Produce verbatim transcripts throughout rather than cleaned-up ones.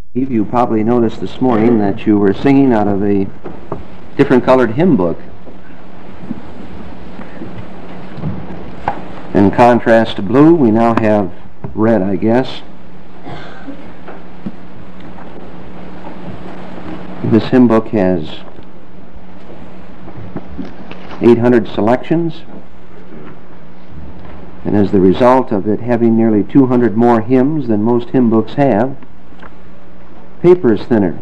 You probably noticed this morning that you were singing out of a different colored hymn book. In contrast to blue, we now have red, I guess. This hymn book has eight hundred selections, and as the result of it having nearly two hundred more hymns than most hymn books have, paper is thinner.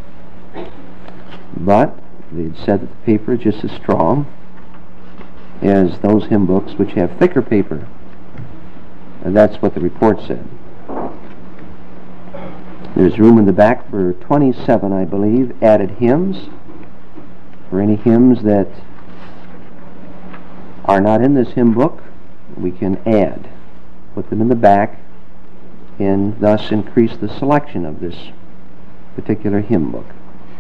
But they'd said that the paper is just as strong as those hymn books which have thicker paper. And that's what the report said. There's room in the back for twenty-seven, I believe, added hymns. For any hymns that are not in this hymn book, we can add. Put them in the back and thus increase the selection of this particular hymn book.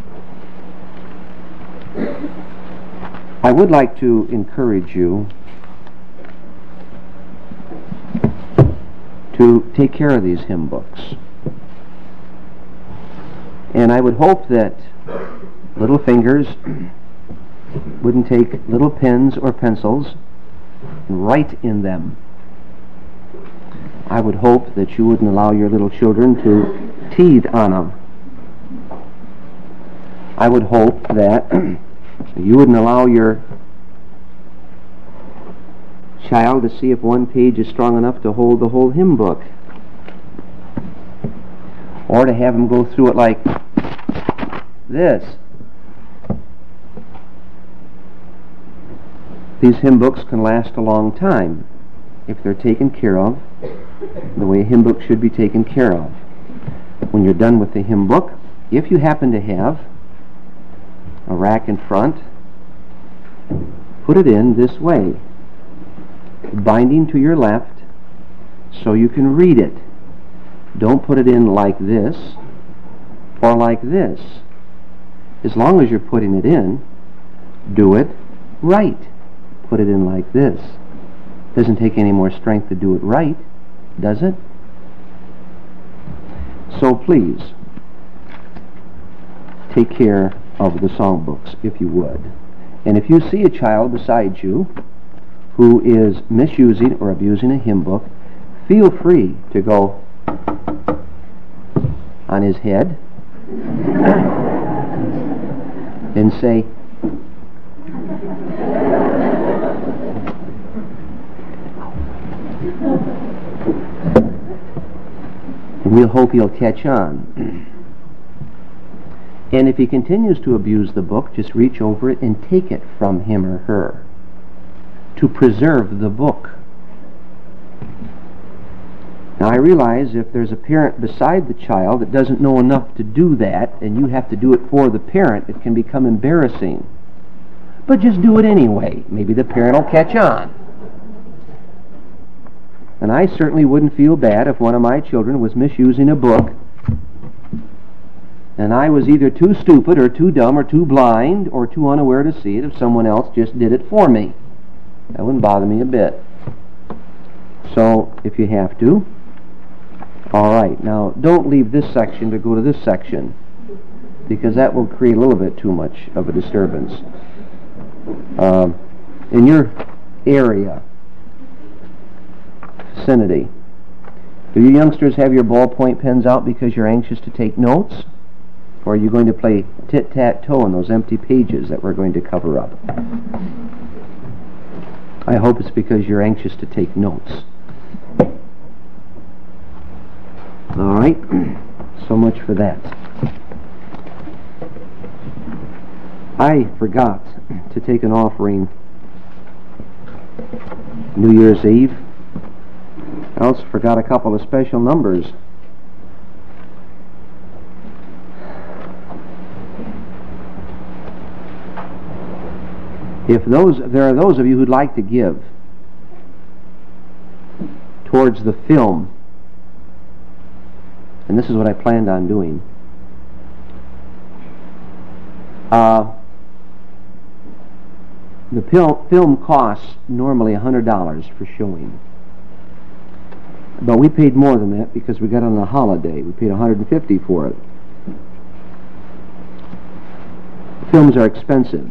I would like to encourage you to take care of these hymn books. And I would hope that little fingers wouldn't take little pens or pencils and write in them. I would hope that you wouldn't allow your little children to teeth on them. I would hope that you wouldn't allow your child to see if one page is strong enough to hold the whole hymn book, or to have him go through it like this. These hymn books can last a long time if they're taken care of the way a hymn book should be taken care of. When you're done with the hymn book, if you happen to have a rack in front, put it in this way, binding to your left so you can read it. Don't put it in like this or like this. As long as you're putting it in, do it right. Put it in like this. Doesn't take any more strength to do it right, does it? So please, take care of the songbooks, if you would. And if you see a child beside you who is misusing or abusing a hymn book, feel free to go on his head and say, and we'll hope he'll catch on. And if he continues to abuse the book, just reach over it and take it from him or her to preserve the book. Now I realize if there's a parent beside the child that doesn't know enough to do that, and you have to do it for the parent, it can become embarrassing. But just do it anyway. Maybe the parent will catch on. And I certainly wouldn't feel bad if one of my children was misusing a book and I was either too stupid or too dumb or too blind or too unaware to see it if someone else just did it for me. That wouldn't bother me a bit. So, if you have to, all right. Now, don't leave this section to go to this section, because that will create a little bit too much of a disturbance. Um, in your area, vicinity, do you youngsters have your ballpoint pens out because you're anxious to take notes? Or are you going to play tit-tat-toe on those empty pages that we're going to cover up? I hope it's because you're anxious to take notes. All right, so much for that. I forgot to take an offering New Year's Eve. I also forgot a couple of special numbers. If those, there are those of you who'd like to give towards the film, and this is what I planned on doing. Uh, the pil- film costs normally one hundred dollars for showing. But we paid more than that because we got it on a holiday. We paid one hundred fifty dollars for it. films are expensive.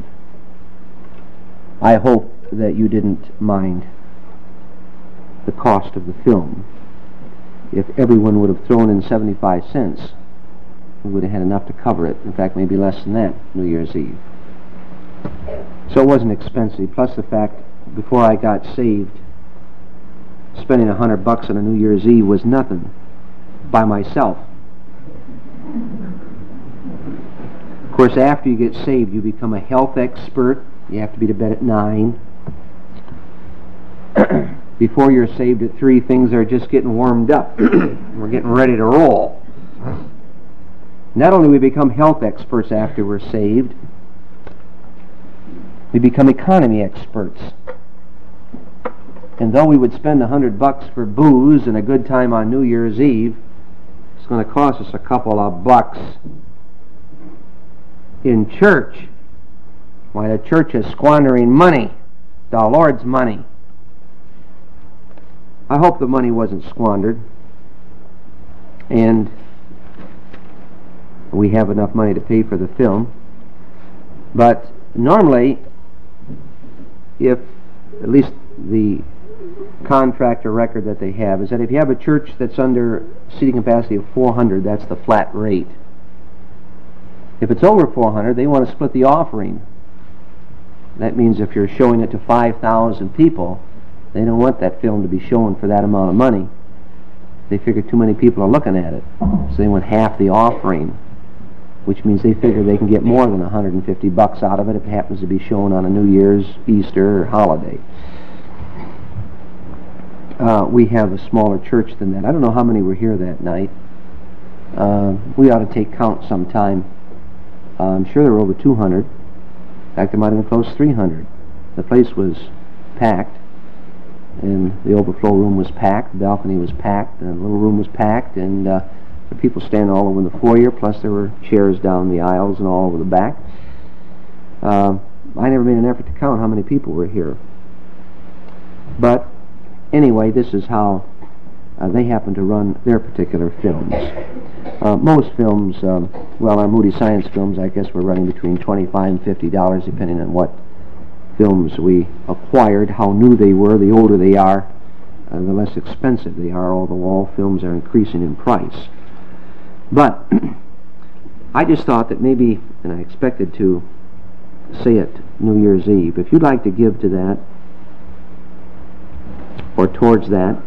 I hope that you didn't mind the cost of the film. If everyone would have thrown in seventy-five cents, we would have had enough to cover it. In fact, maybe less than that, New Year's Eve. So it wasn't expensive, plus the fact, before I got saved, spending a hundred bucks on a New Year's Eve was nothing by myself. Of course, after you get saved, you become a health expert. You have to be to bed at nine. Before you're saved at three, things are just getting warmed up. We're getting ready to roll. Not only do we become health experts after we're saved, we become economy experts. And though we would spend a hundred bucks for booze and a good time on New Year's Eve, it's going to cost us a couple of bucks in church. Why, the church is squandering money, the Lord's money. I hope the money wasn't squandered, and we have enough money to pay for the film. But normally, if at least the contractor record that they have is that if you have a church that's under seating capacity of four hundred, that's the flat rate. If it's over four hundred, they want to split the offering. That means if you're showing it to five thousand people, they don't want that film to be shown for that amount of money. They figure too many people are looking at it, so they want half the offering, which means they figure they can get more than one hundred fifty bucks out of it if it happens to be shown on a New Year's, Easter, or holiday. Uh, we have a smaller church than that. I don't know how many were here that night. Uh, we ought to take count sometime. Uh, I'm sure there were over two hundred. In fact, there might have been close to three hundred. The place was packed, and the overflow room was packed, the balcony was packed, and the little room was packed, and uh, there were people standing all over in the foyer, plus there were chairs down the aisles and all over the back. Uh, I never made an effort to count how many people were here. But anyway, this is how uh, they happen to run their particular films. Uh, most films, um, well, our Moody Science films, I guess we're running between twenty-five dollars and fifty dollars, depending on what films we acquired, how new they were. The older they are, uh, the less expensive they are, although all films are increasing in price. But I just thought that maybe, and I expected to say it New Year's Eve, if you'd like to give to that, or towards that,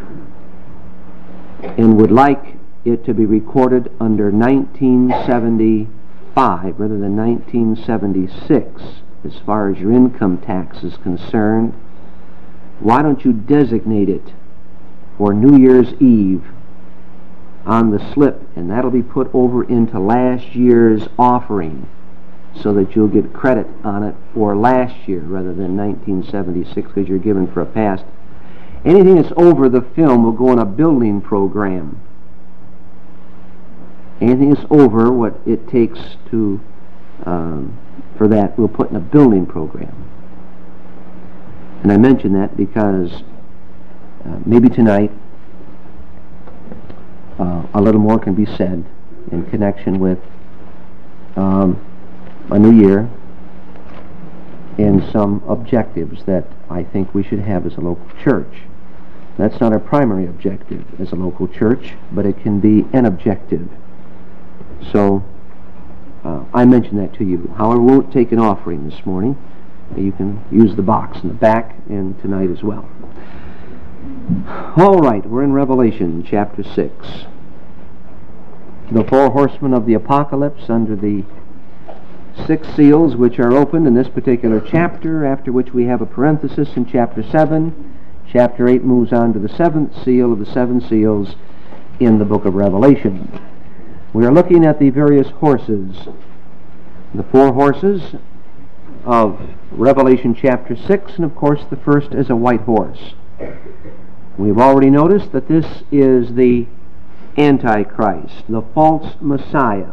and would like it to be recorded under nineteen seventy-five rather than nineteen seventy-six, as far as your income tax is concerned, why don't you designate it for New Year's Eve on the slip, and that'll be put over into last year's offering, so that you'll get credit on it for last year rather than nineteen seventy-six, because you're given for a past. Anything that's over the film will go in a building program. Anything that's over what it takes to um, for that, we'll put in a building program. And I mention that because uh, maybe tonight uh, a little more can be said in connection with um, a new year and some objectives that I think we should have as a local church. That's not our primary objective as a local church, but it can be an objective. So uh, I mentioned that to you. However, we won't take an offering this morning. You can use the box in the back and tonight as well. All right, we're in Revelation chapter six. The four horsemen of the apocalypse under the six seals which are opened in this particular chapter, after which we have a parenthesis in chapter seven. Chapter eight moves on to the seventh seal of the seven seals in the book of Revelation. We are looking at the various horses. The four horses of Revelation chapter six, and of course the first is a white horse. We've already noticed that this is the Antichrist, the false Messiah.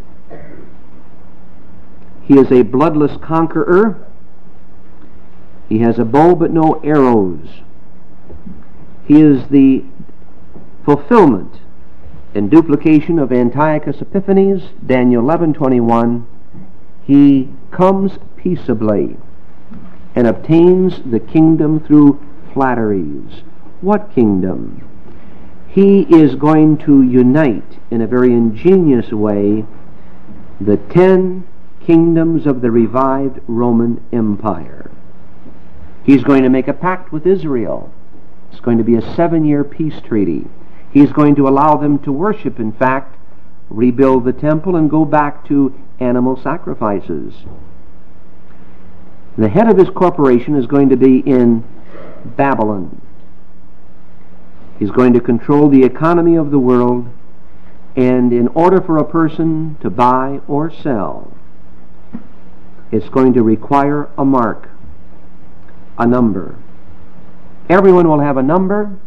He is a bloodless conqueror. He has a bow but no arrows. He is the fulfillment and duplication of Antiochus Epiphanes, Daniel eleven twenty-one. he comes peaceably and obtains the kingdom through flatteries. What kingdom? He is going to unite in a very ingenious way the ten kingdoms of the revived Roman Empire. He's going to make a pact with Israel. It's going to be a seven-year peace treaty. He's going to allow them to worship, in fact, rebuild the temple and go back to animal sacrifices. The head of his corporation is going to be in Babylon. He's going to control the economy of the world, and in order for a person to buy or sell, it's going to require a mark, a number. Everyone will have a number,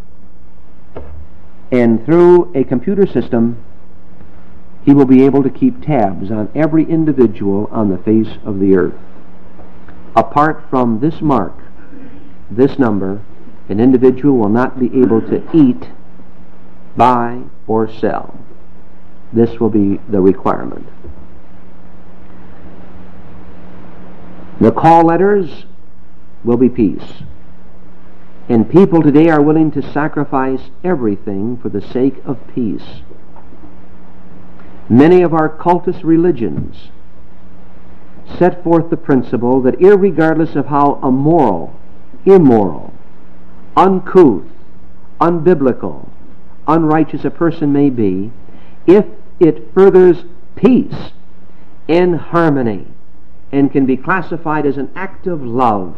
and through a computer system, he will be able to keep tabs on every individual on the face of the earth. Apart from this mark, this number, an individual will not be able to eat, buy, or sell. This will be the requirement. The call letters will be peace. And people today are willing to sacrifice everything for the sake of peace. Many of our cultist religions set forth the principle that irregardless of how immoral, immoral, uncouth, unbiblical, unrighteous a person may be, if it furthers peace and harmony and can be classified as an act of love,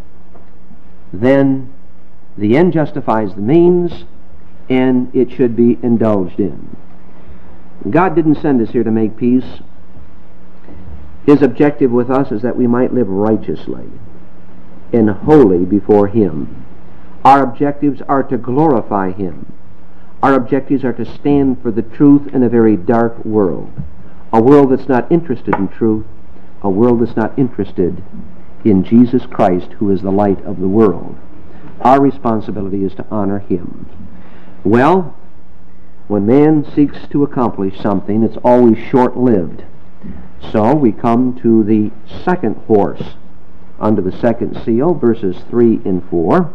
then the end justifies the means, and it should be indulged in. God didn't send us here to make peace. His objective with us is that we might live righteously and holy before Him. Our objectives are to glorify Him. Our objectives are to stand for the truth in a very dark world. A world that's not interested in truth. A world that's not interested in Jesus Christ, who is the light of the world. Our responsibility is to honor Him. Well, when man seeks to accomplish something, it's always short-lived. So we come to the second horse under the second seal, verses three and four.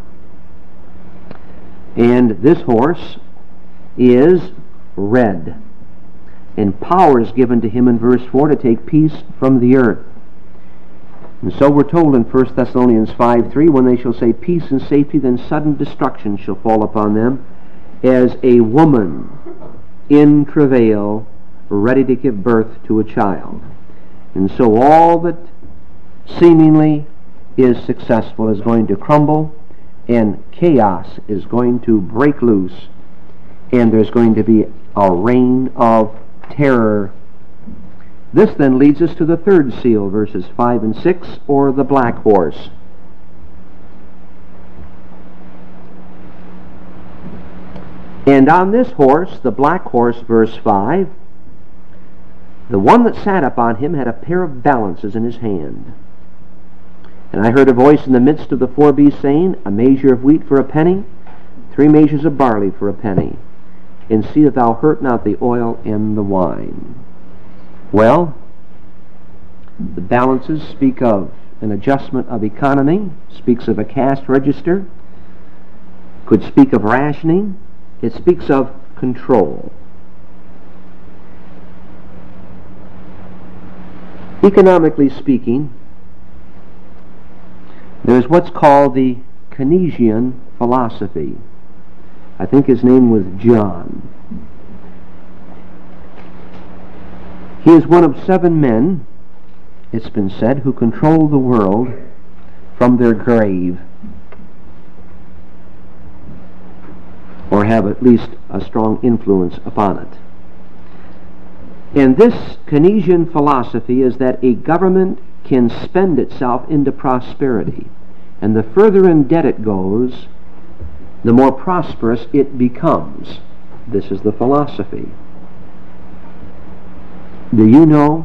And this horse is red. And power is given to him in verse four to take peace from the earth. And so we're told in First Thessalonians five three, when they shall say peace and safety, then sudden destruction shall fall upon them, as a woman in travail, ready to give birth to a child. And so all that seemingly is successful is going to crumble, and chaos is going to break loose, and there's going to be a reign of terror. This then leads us to the third seal, verses five and six, or the black horse. And on this horse, the black horse, verse five, the one that sat upon him had a pair of balances in his hand. And I heard a voice in the midst of the four beasts saying, a measure of wheat for a penny, three measures of barley for a penny, and see that thou hurt not the oil and the wine. Well, the balances speak of an adjustment of economy, speaks of a cash register, could speak of rationing, it speaks of control. Economically speaking, there's what's called the Keynesian philosophy. I think his name was John. He is one of seven men, it's been said, who control the world from their grave, or have at least a strong influence upon it. And this Keynesian philosophy is that a government can spend itself into prosperity, and the further in debt it goes, the more prosperous it becomes. This is the philosophy. Do you know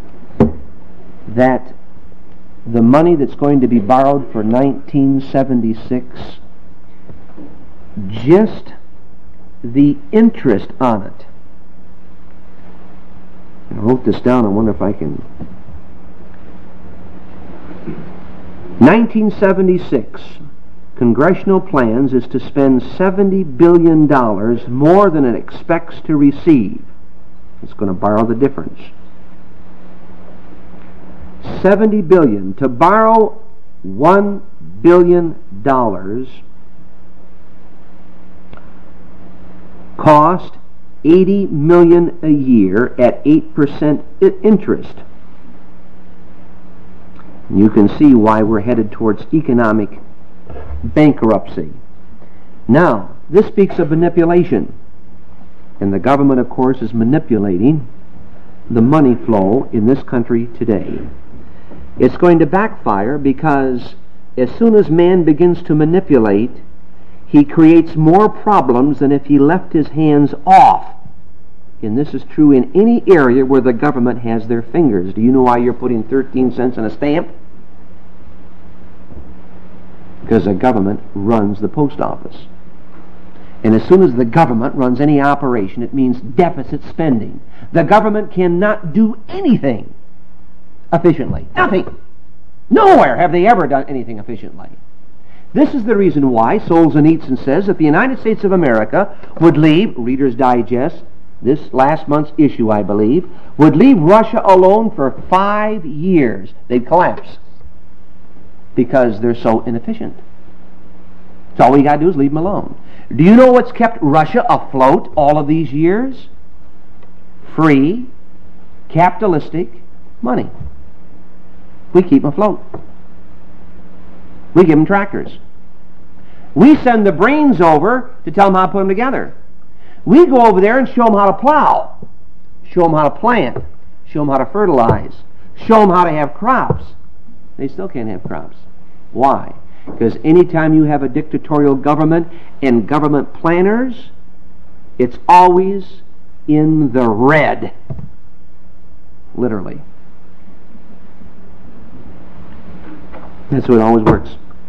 that the money that's going to be borrowed for nineteen seventy-six, just the interest on it, I wrote this down, I wonder if I can nineteen seventy-six, congressional plans is to spend seventy billion dollars more than it expects to receive. It's going to borrow the difference. seventy billion dollars. To borrow one billion dollars cost eighty million dollars a year at eight percent interest. You can see why we're headed towards economic bankruptcy. Now, this speaks of manipulation. And the government, of course, is manipulating the money flow in this country today. It's going to backfire because as soon as man begins to manipulate, he creates more problems than if he left his hands off. And this is true in any area where the government has their fingers. Do you know why you're putting thirteen cents on a stamp? Because the government runs the post office. And as soon as the government runs any operation, it means deficit spending. The government cannot do anything efficiently. Nothing. Nowhere have they ever done anything efficiently. This is the reason why Solzhenitsyn says that the United States of America would leave, Reader's Digest, this last month's issue, I believe, would leave Russia alone for five years. They'd collapse because they're so inefficient. So all we got to do is leave them alone. Do you know what's kept Russia afloat all of these years? Free, capitalistic money. We keep them afloat. We give them tractors. We send the brains over to tell them how to put them together. We go over there and show them how to plow, show them how to plant, show them how to fertilize, show them how to have crops. They still can't have crops. Why? Because anytime you have a dictatorial government and government planners, it's always in the red. Literally. That's how it always works.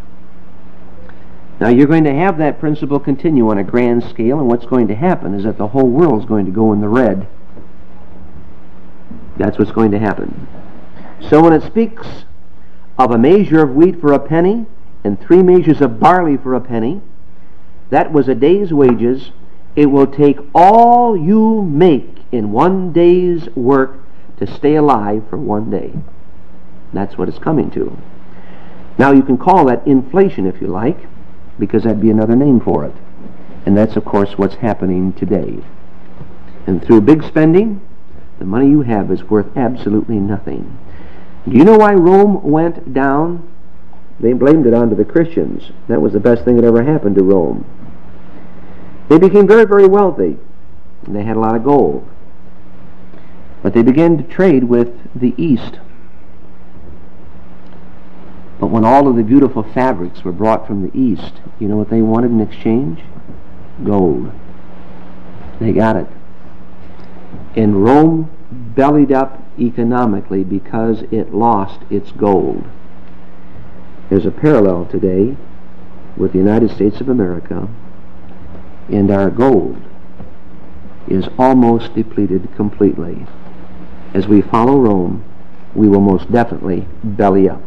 Now you're going to have that principle continue on a grand scale, and what's going to happen is that the whole world is going to go in the red. That's what's going to happen. So when it speaks of a measure of wheat for a penny and three measures of barley for a penny, that was a day's wages. It will take all you make in one day's work to stay alive for one day. That's what it's coming to. Now you can call that inflation if you like, because that'd be another name for it. And that's of course what's happening today. And through big spending, the money you have is worth absolutely nothing. Do you know why Rome went down? They blamed it onto the Christians. That was the best thing that ever happened to Rome. They became very, very wealthy. And they had a lot of gold. But they began to trade with the East. But when all of the beautiful fabrics were brought from the East, you know what they wanted in exchange? Gold. They got it. And Rome bellied up economically because it lost its gold. There's a parallel today with the United States of America, and our gold is almost depleted completely. As we follow Rome, we will most definitely belly up.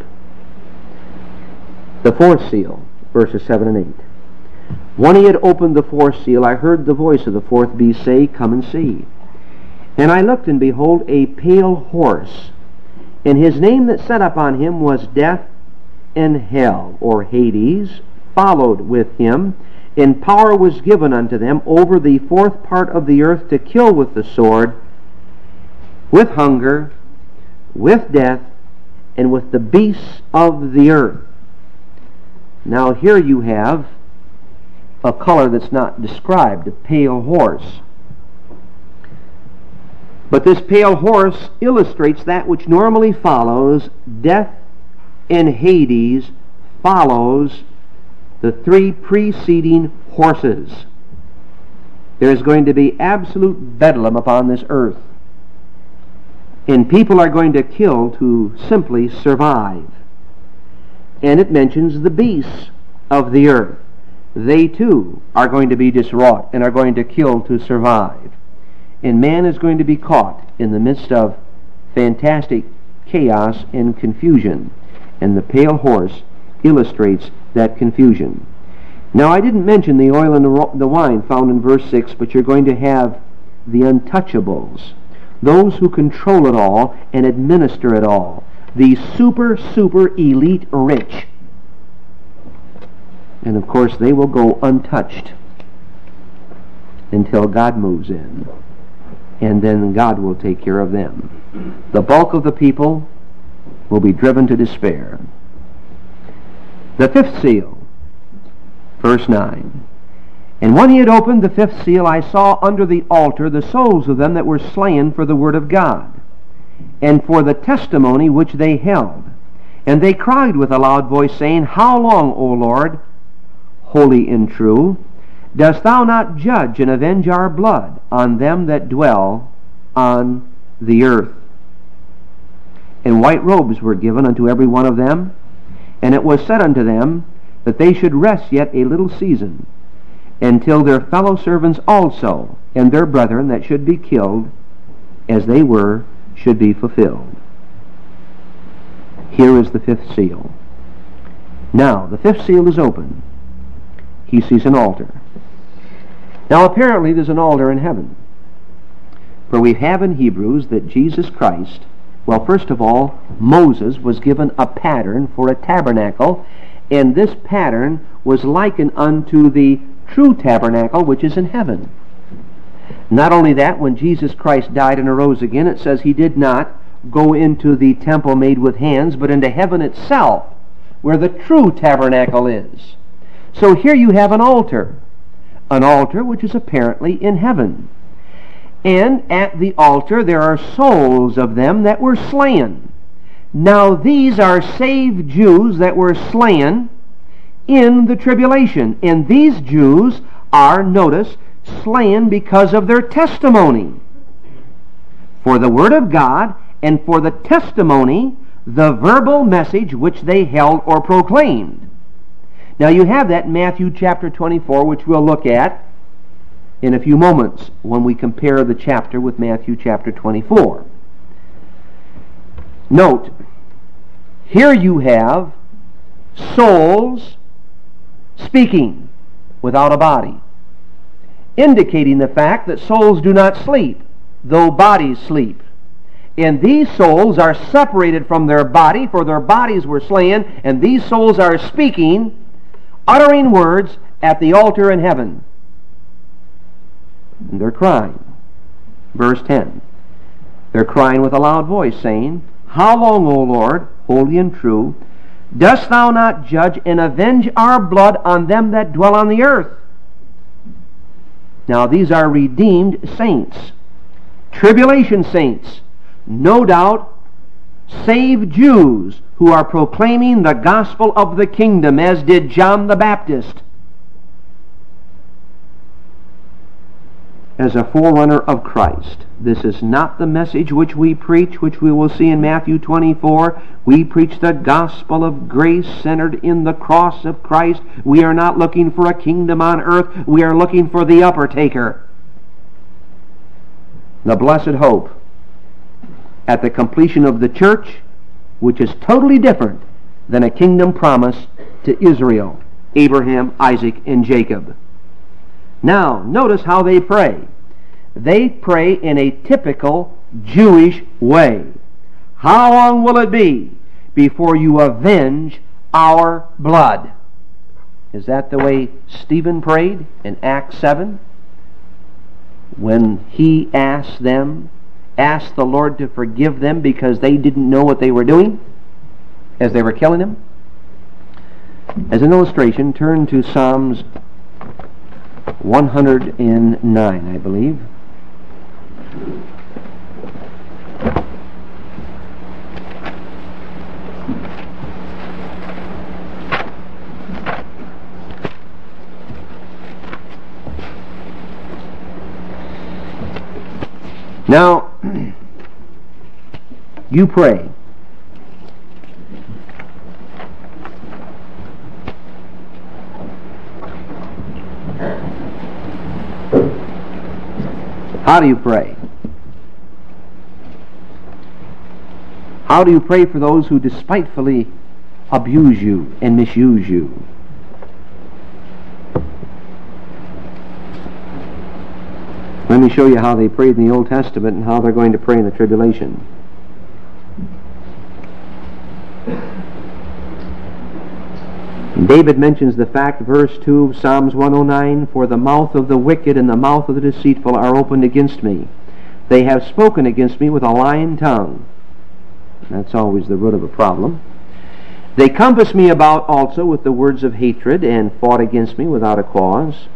The fourth seal, verses seven and eight. When he had opened the fourth seal, I heard the voice of the fourth beast say, Come and see. And I looked, and behold, a pale horse, and his name that sat upon him was Death, and Hell, or Hades, followed with him, and power was given unto them over the fourth part of the earth to kill with the sword, with hunger, with death, and with the beasts of the earth. Now here you have a color that's not described, a pale horse. But this pale horse illustrates that which normally follows. Death and Hades follows the three preceding horses. There is going to be absolute bedlam upon this earth. And people are going to kill to simply survive. And it mentions the beasts of the earth. They too are going to be diswrought and are going to kill to survive. And man is going to be caught in the midst of fantastic chaos and confusion. And the pale horse illustrates that confusion. Now, I didn't mention the oil and the wine found in verse six, but you're going to have the untouchables, those who control it all and administer it all, the super, super elite rich. And of course, they will go untouched until God moves in, and then God will take care of them. The bulk of the people will be driven to despair. The fifth seal, verse nine. And when he had opened the fifth seal, I saw under the altar the souls of them that were slain for the word of God, and for the testimony which they held. And they cried with a loud voice, saying, How long, O Lord, holy and true, dost thou not judge and avenge our blood on them that dwell on the earth? And white robes were given unto every one of them, and it was said unto them that they should rest yet a little season, until their fellow servants also, and their brethren that should be killed, as they were, should be fulfilled. Here is the fifth seal. Now, the fifth seal is open. He sees an altar. Now, apparently there's an altar in heaven. For we have in Hebrews that Jesus Christ, well, first of all, Moses was given a pattern for a tabernacle, and this pattern was likened unto the true tabernacle which is in heaven. Not only that, when Jesus Christ died and arose again, it says he did not go into the temple made with hands, but into heaven itself, where the true tabernacle is. So here you have an altar, an altar which is apparently in heaven. And at the altar there are souls of them that were slain. Now these are saved Jews that were slain in the tribulation. And these Jews are, notice, slain because of their testimony. For the word of God and for the testimony, the verbal message which they held or proclaimed. Now you have that in Matthew chapter twenty-four, which we'll look at in a few moments when we compare the chapter with Matthew chapter twenty-four. Note, here you have souls speaking without a body, indicating the fact that souls do not sleep, though bodies sleep. And these souls are separated from their body, for their bodies were slain, and these souls are speaking, uttering words at the altar in heaven. And they're crying. Verse ten. They're crying with a loud voice, saying, How long, O Lord, holy and true, dost thou not judge and avenge our blood on them that dwell on the earth? Now these are redeemed saints, tribulation saints, no doubt saved Jews who are proclaiming the gospel of the kingdom, as did John the Baptist, as a forerunner of Christ. This is not the message which we preach, which we will see in Matthew twenty-four. We preach the gospel of grace centered in the cross of Christ. We are not looking for a kingdom on earth. We are looking for the upper taker, the blessed hope at the completion of the church, which is totally different than a kingdom promise to Israel, Abraham, Isaac, and Jacob. Now, notice how they pray. They pray in a typical Jewish way. How long will it be before you avenge our blood? Is that the way Stephen prayed in Acts seven? When he asked them, asked the Lord to forgive them because they didn't know what they were doing as they were killing him? As an illustration, turn to Psalms one hundred nine, I believe. Now, you pray. How do you pray? How do you pray for those who despitefully abuse you and misuse you. Let me show you how they prayed in the Old Testament and how they're going to pray in the tribulation. David mentions the fact, verse two, Psalms one oh nine, "For the mouth of the wicked and the mouth of the deceitful are opened against me. They have spoken against me with a lying tongue." That's always the root of a problem. "They compass me about also with the words of hatred, and fought against me without a cause.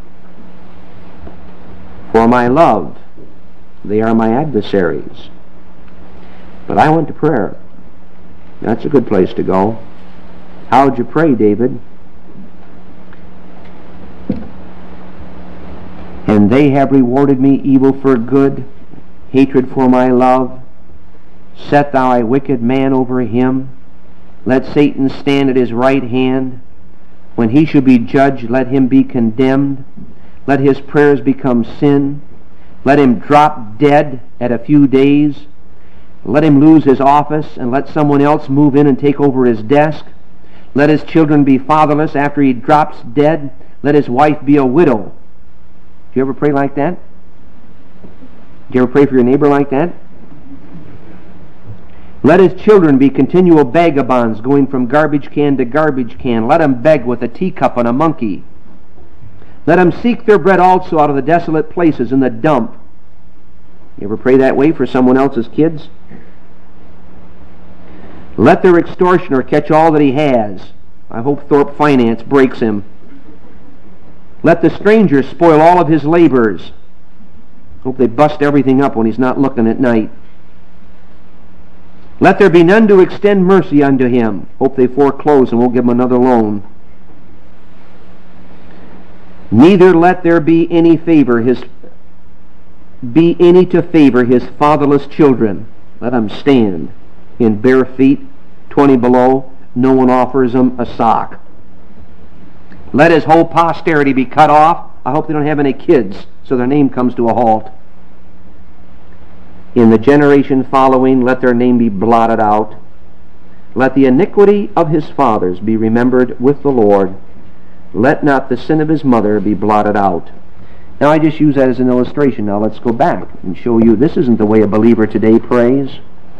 For my love, they are my adversaries." But I went to prayer. That's a good place to go. How'd you pray, David? "And they have rewarded me evil for good, hatred for my love. Set thou a wicked man over him. Let Satan stand at his right hand. When he shall be judged, let him be condemned. Let his prayers become sin. Let him drop dead at a few days. Let him lose his office, and let someone else move in and take over his desk. Let his children be fatherless after he drops dead. Let his wife be a widow." Do you ever pray like that? Do you ever pray for your neighbor like that? "Let his children be continual vagabonds, going from garbage can to garbage can. Let them beg with a teacup and a monkey. Let them seek their bread also out of the desolate places in the dump." You ever pray that way for someone else's kids? "Let their extortioner catch all that he has." I hope Thorpe Finance breaks him. "Let the stranger spoil all of his labors." Hope they bust everything up when he's not looking at night. "Let there be none to extend mercy unto him." Hope they foreclose and won't give him another loan. "Neither let there be any favor his be any to favor his fatherless children." Let them stand in bare feet, twenty below. No one offers them a sock. "Let his whole posterity be cut off." I hope they don't have any kids, so their name comes to a halt. "In the generation following, let their name be blotted out. Let the iniquity of his fathers be remembered with the Lord. Let not the sin of his mother be blotted out." Now I just use that as an illustration. Now let's go back and show you this isn't the way a believer today prays.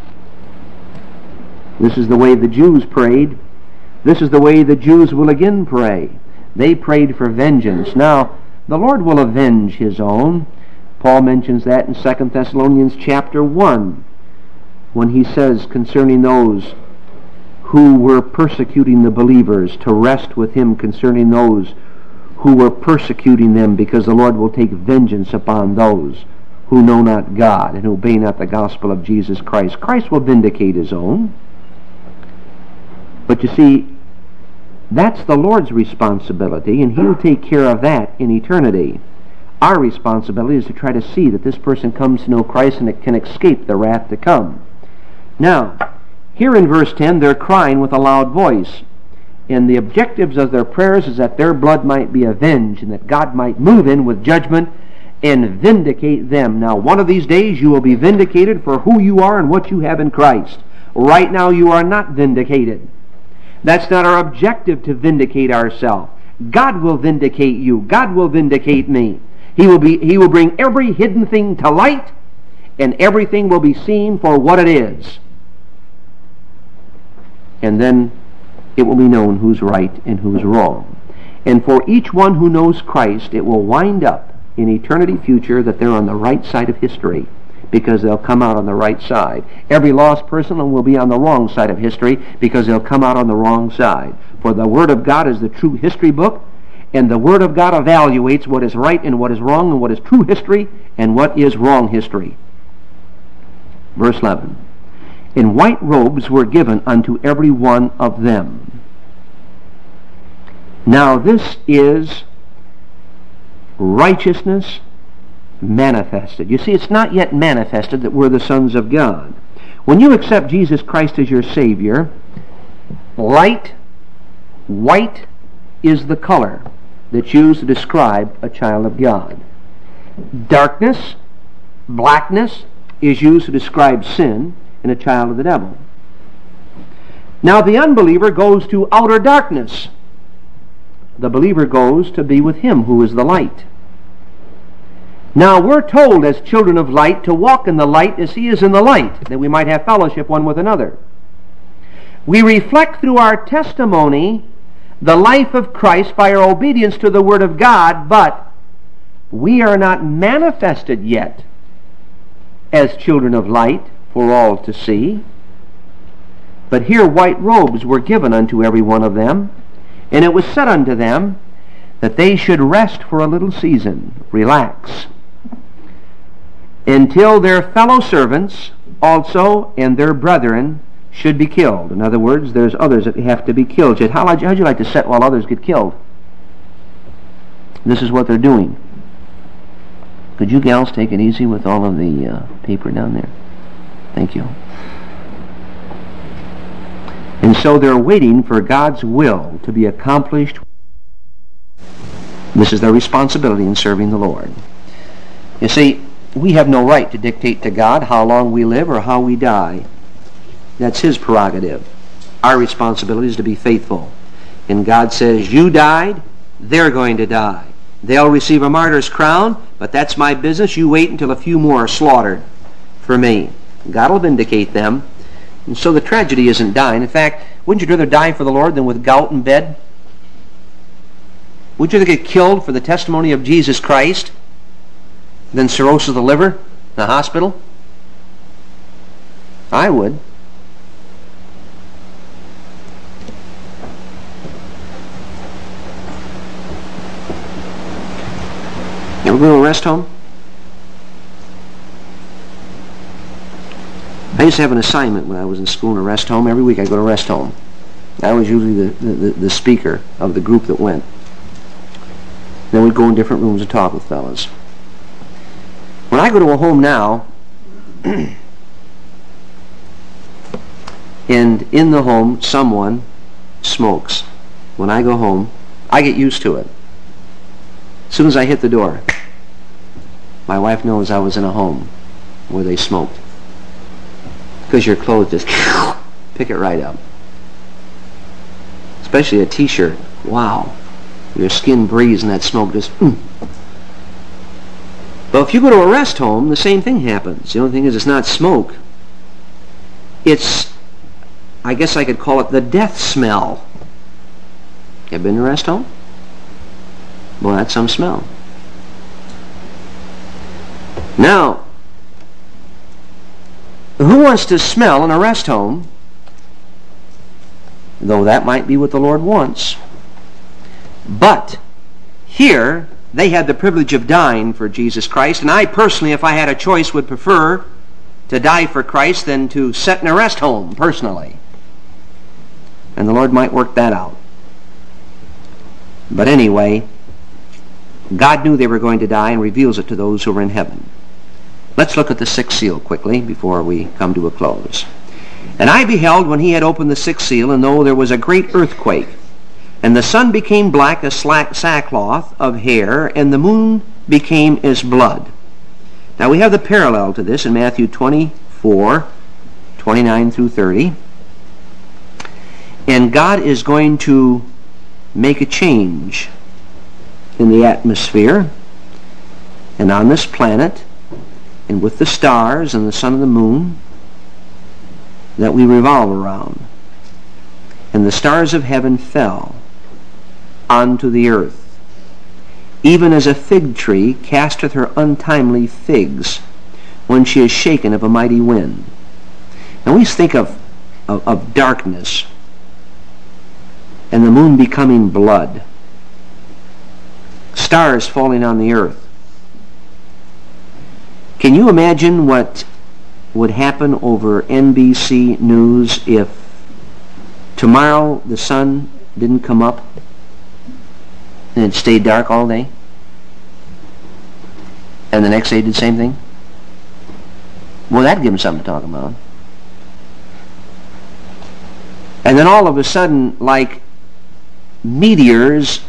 This is the way the Jews prayed. This is the way the Jews will again pray. They prayed for vengeance. Now, the Lord will avenge his own. Paul mentions that in Second Thessalonians chapter one, when he says concerning those who were persecuting the believers to rest with him concerning those who were persecuting them, because the Lord will take vengeance upon those who know not God and obey not the gospel of Jesus Christ. Christ will vindicate his own. But you see, that's the Lord's responsibility, and he'll take care of that in eternity. Our responsibility is to try to see that this person comes to know Christ and it can escape the wrath to come. Now, here in verse ten, they're crying with a loud voice. And the objectives of their prayers is that their blood might be avenged and that God might move in with judgment and vindicate them. Now, one of these days you will be vindicated for who you are and what you have in Christ. Right now you are not vindicated. That's not our objective, to vindicate ourselves. God will vindicate you. God will vindicate me. He will be, He will bring every hidden thing to light, and everything will be seen for what it is. And then it will be known who's right and who's wrong. And for each one who knows Christ, it will wind up in eternity future that they're on the right side of history, because they'll come out on the right side. Every lost person will be on the wrong side of history, because they'll come out on the wrong side. For the Word of God is the true history book, and the Word of God evaluates what is right and what is wrong, and what is true history and what is wrong history. Verse eleven. "And white robes were given unto every one of them." Now this is righteousness manifested. You see, it's not yet manifested that we're the sons of God. When you accept Jesus Christ as your Savior, light, white is the color that's used to describe a child of God. Darkness, blackness, is used to describe sin and a child of the devil. Now the unbeliever goes to outer darkness. The believer goes to be with Him who is the light. Now we're told as children of light to walk in the light as He is in the light, that we might have fellowship one with another. We reflect through our testimony the life of Christ by our obedience to the Word of God, but we are not manifested yet as children of light for all to see. But here white robes were given unto every one of them, and it was said unto them that they should rest for a little season, relax, until their fellow servants also and their brethren should be killed. In other words, there's others that have to be killed. How would you like to sit while others get killed? This is what they're doing. Could you gals take it easy with all of the uh, paper down there? Thank you. And so they're waiting for God's will to be accomplished. This is their responsibility in serving the Lord. You see, we have no right to dictate to God how long we live or how we die. That's His prerogative. Our responsibility is to be faithful. And God says, you died, they're going to die. They'll receive a martyr's crown, but that's my business. You wait until a few more are slaughtered for me. God will vindicate them. And so the tragedy isn't dying. In fact, wouldn't you rather die for the Lord than with gout in bed? Would you rather get killed for the testimony of Jesus Christ than cirrhosis of the liver in the hospital? I would. You ever go to a rest home? I used to have an assignment when I was in school in a rest home. Every week I'd go to a rest home. I was usually the, the, the speaker of the group that went. Then we'd go in different rooms and talk with fellas. When I go to a home now, and in the home someone smokes, when I go home, I get used to it. As soon as I hit the door, my wife knows I was in a home where they smoked. Because your clothes just pick it right up. Especially a t-shirt. Wow. Your skin breathes and that smoke just... Mm. But if you go to a rest home, the same thing happens. The only thing is it's not smoke. It's, I guess I could call it the death smell. You ever been to a rest home? Well, that's some smell. Now, who wants to smell in a rest home? Though that might be what the Lord wants. But here, they had the privilege of dying for Jesus Christ, and I personally, if I had a choice, would prefer to die for Christ than to sit in a rest home, personally. And the Lord might work that out. But anyway, God knew they were going to die and reveals it to those who are in heaven. Let's look at the sixth seal quickly before we come to a close. And I beheld when he had opened the sixth seal, and lo, there was a great earthquake, and the sun became black as sackcloth of hair, and the moon became as blood. Now we have the parallel to this in Matthew twenty-four, twenty-nine through thirty. And God is going to make a change in the atmosphere and on this planet and with the stars and the sun and the moon that we revolve around. And the stars of heaven fell onto the earth, even as a fig tree casteth her untimely figs when she is shaken of a mighty wind. Now we think of, of, of darkness and the moon becoming blood, stars falling on the earth. Can you imagine what would happen over N B C News if tomorrow the sun didn't come up and it stayed dark all day, and the next day did the same thing? Well, that'd give them something to talk about. And then all of a sudden, like meteors,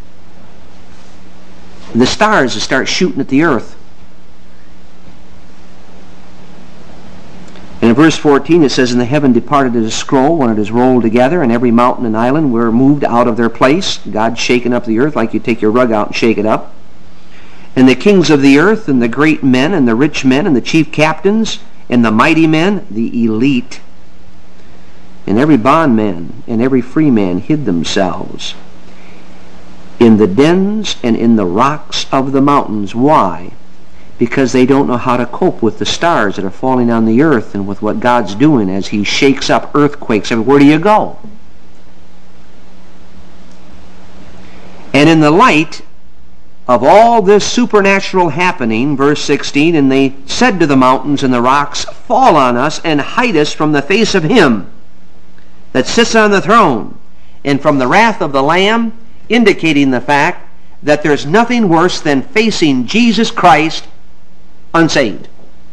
the stars start shooting at the earth. And in verse fourteen it says, "And the heaven departed as a scroll when it is rolled together, and every mountain and island were moved out of their place." God shaking up the earth like you take your rug out and shake it up. "And the kings of the earth, and the great men, and the rich men, and the chief captains, and the mighty men," the elite, "and every bondman and every free man hid themselves in the dens and in the rocks of the mountains." Why? Because they don't know how to cope with the stars that are falling on the earth and with what God's doing as He shakes up earthquakes. Where do you go? And in the light of all this supernatural happening, verse sixteen, "And they said to the mountains and the rocks, Fall on us and hide us from the face of Him that sits on the throne and from the wrath of the Lamb," indicating the fact that there's nothing worse than facing Jesus Christ unsaved.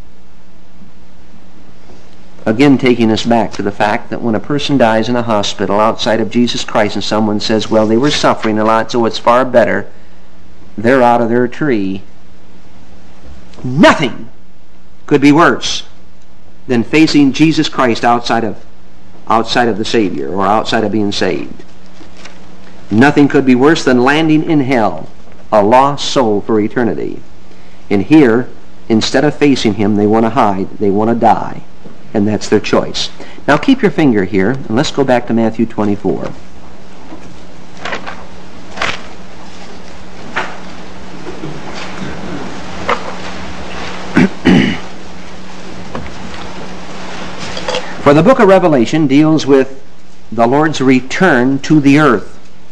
Again, taking us back to the fact that when a person dies in a hospital outside of Jesus Christ and someone says, "Well, they were suffering a lot, so it's far better," they're out of their tree. Nothing could be worse than facing Jesus Christ outside of outside of the Savior, or outside of being saved. Nothing could be worse than landing in hell, a lost soul for eternity. And here, instead of facing Him, they want to hide, they want to die, and that's their choice. Now keep your finger here, and let's go back to Matthew twenty-four. For the book of Revelation deals with the Lord's return to the earth.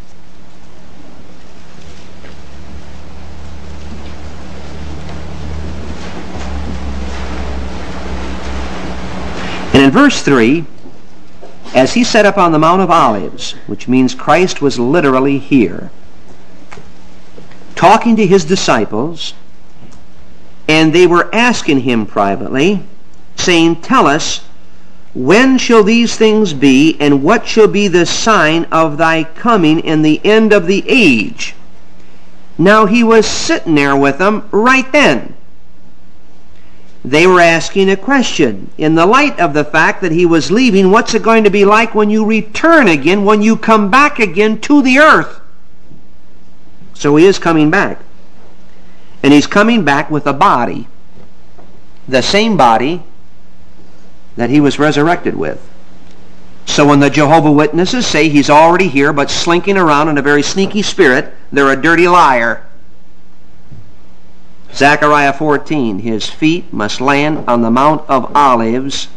And in verse three, "As He sat up on the Mount of Olives," which means Christ was literally here, talking to His disciples, and they were asking Him privately, saying, "Tell us, when shall these things be, and what shall be the sign of Thy coming in the end of the age?" Now He was sitting there with them right then. They were asking a question. In the light of the fact that He was leaving, what's it going to be like when you return again, when you come back again to the earth? So He is coming back. And He's coming back with a body. The same body that He was resurrected with. So when the Jehovah's Witnesses say He's already here but slinking around in a very sneaky spirit, they're a dirty liar. Zechariah fourteen, His feet must land on the Mount of Olives,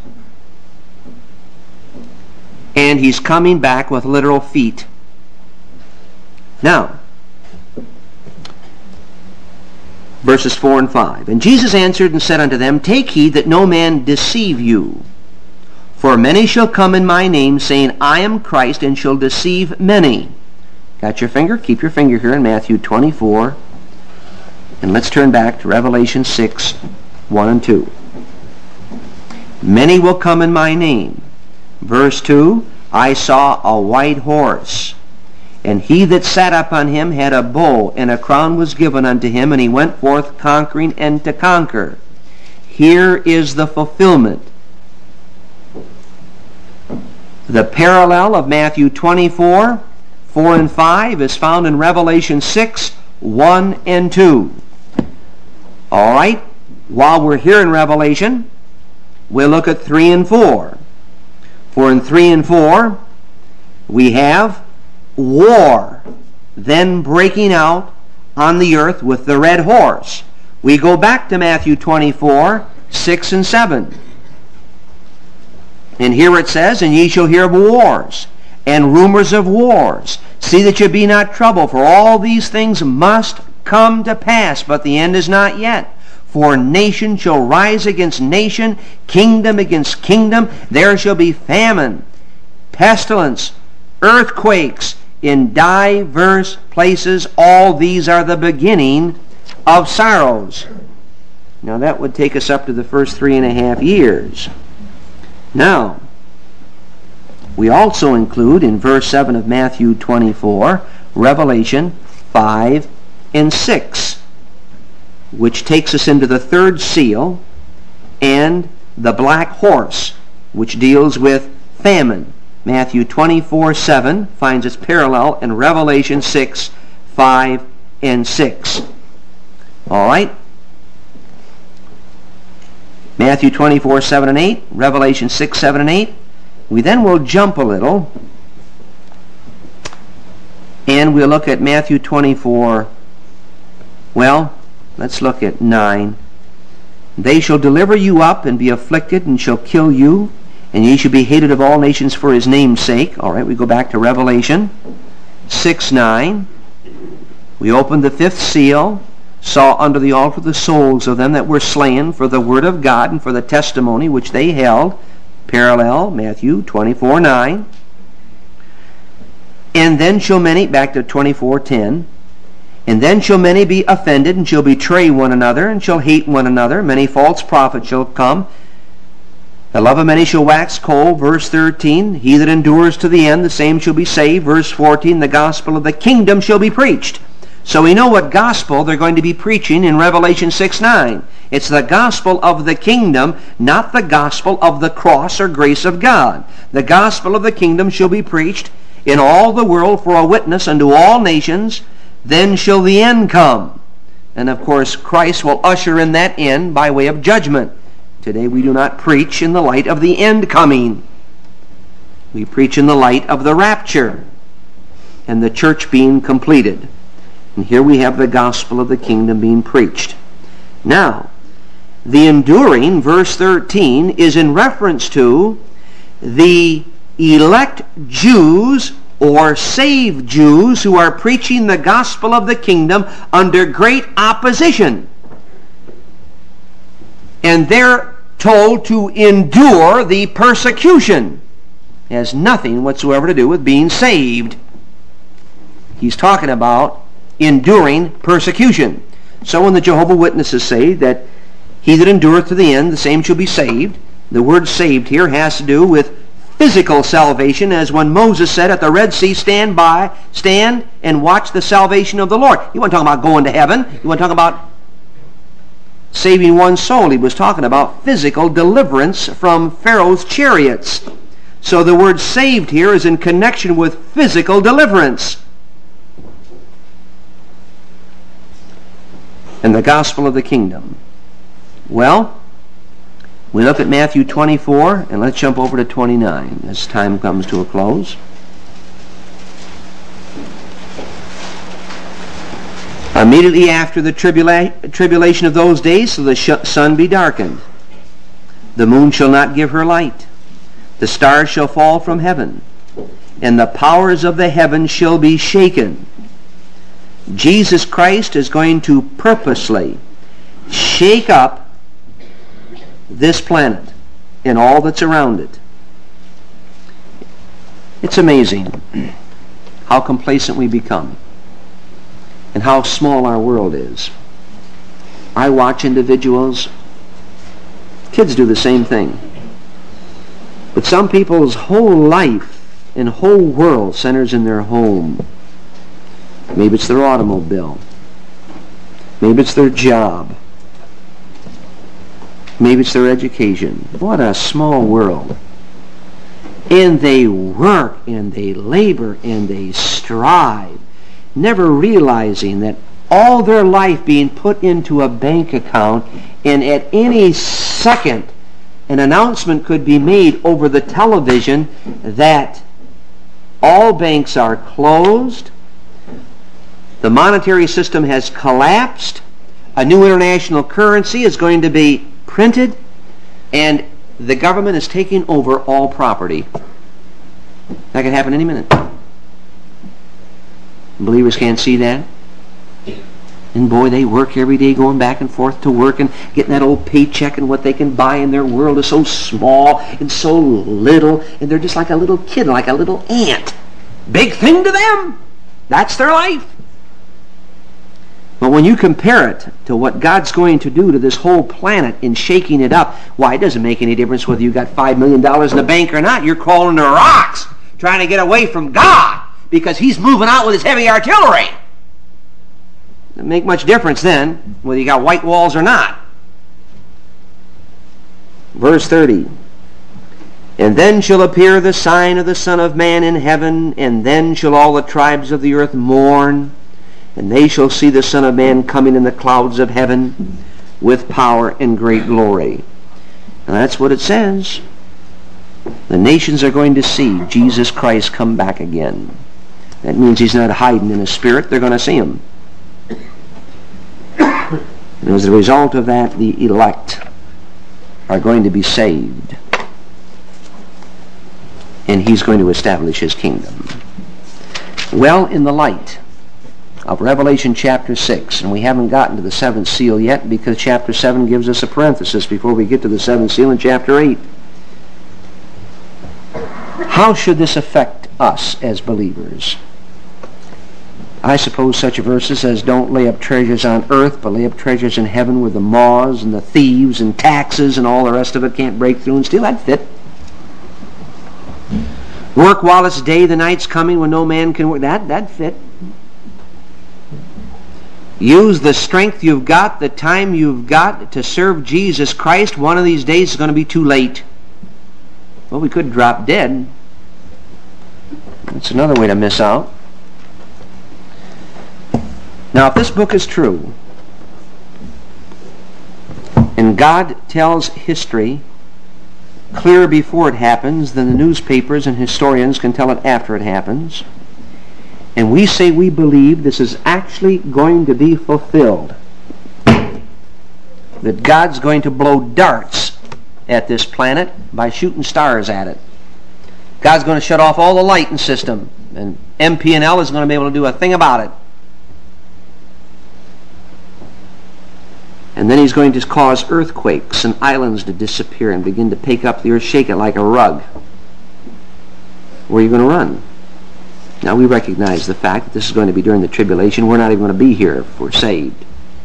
and He's coming back with literal feet. Now, verses four and five. "And Jesus answered and said unto them, Take heed that no man deceive you. For many shall come in my name, saying, I am Christ, and shall deceive many." Got your finger? Keep your finger here in Matthew twenty-four. And let's turn back to Revelation six, one and two. "Many will come in my name." Verse two, "I saw a white horse, and he that sat upon him had a bow, and a crown was given unto him, and he went forth conquering and to conquer." Here is the fulfillment. The parallel of Matthew twenty-four, four and five is found in Revelation six, one and two. All right, while we're here in Revelation, we'll look at three and four. For in three and four, we have war then breaking out on the earth with the red horse. We go back to Matthew twenty-four, six and seven. And here it says, "And ye shall hear of wars, and rumors of wars. See that ye be not troubled, for all these things must come to pass, but the end is not yet. For nation shall rise against nation, kingdom against kingdom. There shall be famine, pestilence, earthquakes in diverse places. All these are the beginning of sorrows." Now that would take us up to the first three and a half years. Now, we also include in verse seven of Matthew twenty-four, Revelation five and six, which takes us into the third seal and the black horse. which deals with famine. Matthew twenty-four seven finds its parallel in Revelation six five and six. All right? Matthew twenty-four seven and eight, Revelation six seven and eight. We then will jump a little, and we'll look at Matthew twenty-four. Well, let's look at nine. They shall deliver you up and be afflicted, and shall kill you, and ye shall be hated of all nations for his name's sake. All right, we go back to Revelation six nine. We opened the fifth seal, saw under the altar the souls of them that were slain for the word of God and for the testimony which they held. Parallel, Matthew twenty-four nine. And then shall many, back to twenty-four ten, and then shall many be offended, and shall betray one another, and shall hate one another. Many false prophets shall come. The love of many shall wax cold. Verse thirteen, he that endures to the end, the same shall be saved. Verse fourteen, the gospel of the kingdom shall be preached. So we know what gospel they're going to be preaching in Revelation six nine. It's the gospel of the kingdom, not the gospel of the cross or grace of God. The gospel of the kingdom shall be preached in all the world for a witness unto all nations. Then shall the end come. And of course, Christ will usher in that end by way of judgment. Today we do not preach in the light of the end coming. We preach in the light of the rapture and the church being completed. And here we have the gospel of the kingdom being preached. Now, the enduring, verse thirteen, is in reference to the elect Jews or saved Jews who are preaching the gospel of the kingdom under great opposition. And they're told to endure the persecution. It has nothing whatsoever to do with being saved. He's talking about enduring persecution. So when the Jehovah's Witnesses say that he that endureth to the end, the same shall be saved, the word saved here has to do with physical salvation, as when Moses said at the Red Sea, stand by, stand and watch the salvation of the Lord. He wasn't talking about going to heaven. He wasn't talking about saving one soul. He was talking about physical deliverance from Pharaoh's chariots. So the word saved here is in connection with physical deliverance. And the gospel of the kingdom. Well, we look at Matthew twenty-four, and let's jump over to twenty-nine as time comes to a close. Immediately after the tribula- tribulation of those days, so the sh- sun be darkened. The moon shall not give her light. The stars shall fall from heaven, and the powers of the heavens shall be shaken. Jesus Christ is going to purposely shake up this planet and all that's around it. It's amazing how complacent we become and how small our world is. I watch individuals, kids do the same thing, but some people's whole life and whole world centers in their home. Maybe it's their automobile. Maybe it's their job. Maybe it's their education. What a small world. And they work and they labor and they strive, never realizing that all their life being put into a bank account, and at any second an announcement could be made over the television that all banks are closed, the monetary system has collapsed, a new international currency is going to be printed, and the government is taking over all property. That can happen any minute. Believers can't see that. And boy, they work every day going back and forth to work and getting that old paycheck, and what they can buy in their world is so small and so little, and they're just like a little kid, like a little ant. Big thing to them. That's their life. But when you compare it to what God's going to do to this whole planet in shaking it up, why, it doesn't make any difference whether you've got five million dollars in the bank or not. You're crawling to rocks trying to get away from God because He's moving out with His heavy artillery. It doesn't make much difference then whether you got white walls or not. Verse thirty. And then shall appear the sign of the Son of Man in heaven, and then shall all the tribes of the earth mourn, and they shall see the Son of Man coming in the clouds of heaven with power and great glory. And that's what it says. The nations are going to see Jesus Christ come back again. That means he's not hiding in a spirit. They're going to see him. And as a result of that, the elect are going to be saved. And he's going to establish his kingdom. Well, in the light of Revelation chapter six, and we haven't gotten to the seventh seal yet because chapter seven gives us a parenthesis before we get to the seventh seal in chapter eight. How should this affect us as believers? I suppose such verses as don't lay up treasures on earth, but lay up treasures in heaven where the moths and the thieves and taxes and all the rest of it can't break through and steal. That'd fit. Work while it's day, the night's coming when no man can work. That, that'd fit. Use the strength you've got, the time you've got to serve Jesus Christ. One of these days is going to be too late. Well, we could drop dead. That's another way to miss out. Now, if this book is true, and God tells history clearer before it happens than the newspapers and historians can tell it after it happens, and we say we believe this is actually going to be fulfilled, that God's going to blow darts at this planet by shooting stars at it. God's going to shut off all the lighting system, and M P and L is going to be able to do a thing about it. And then he's going to cause earthquakes and islands to disappear and begin to pick up the earth, shake it like a rug. Where are you going to run? Now, we recognize the fact that this is going to be during the tribulation. We're not even going to be here if we're saved.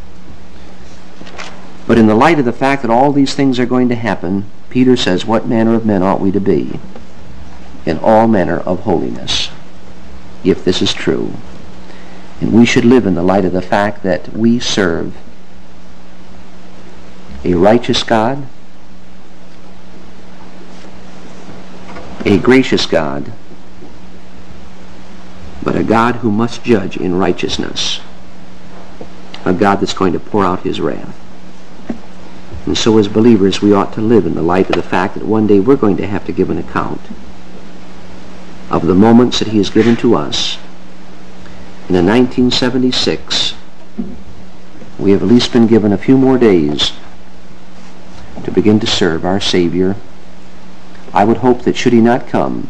But in the light of the fact that all these things are going to happen, Peter says, what manner of men ought we to be? In all manner of holiness, if this is true. And we should live in the light of the fact that we serve a righteous God, a gracious God, but a God who must judge in righteousness, a God that's going to pour out his wrath. And so as believers, we ought to live in the light of the fact that one day we're going to have to give an account of the moments that he has given to us. And in nineteen seventy-six, we have at least been given a few more days to begin to serve our Savior. I would hope that should he not come,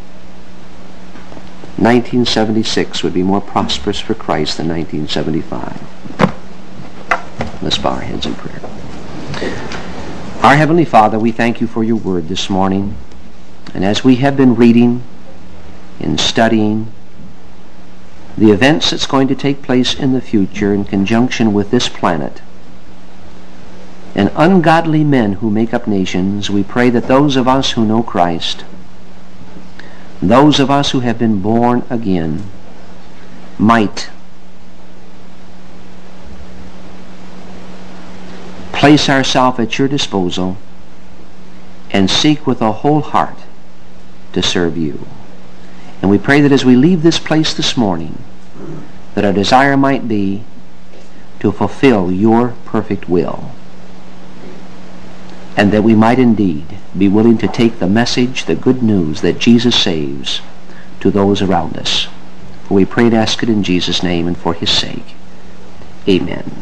nineteen seventy-six would be more prosperous for Christ than nineteen seventy-five. Let's bow our heads in prayer. Our Heavenly Father, we thank you for your word this morning. And as we have been reading and studying the events that's going to take place in the future in conjunction with this planet, and ungodly men who make up nations, we pray that those of us who know Christ, those of us who have been born again, might place ourselves at your disposal and seek with a whole heart to serve you. And we pray that as we leave this place this morning, that our desire might be to fulfill your perfect will, and that we might indeed be willing to take the message, the good news that Jesus saves, to those around us. For we pray and ask it in Jesus' name and for his sake. Amen.